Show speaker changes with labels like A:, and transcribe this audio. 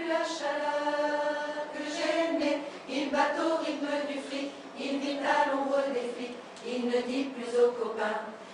A: la chaleur que j'aimais. Il bat au rythme du fric, il vit à l'ombre des flics, il ne dit plus aux copains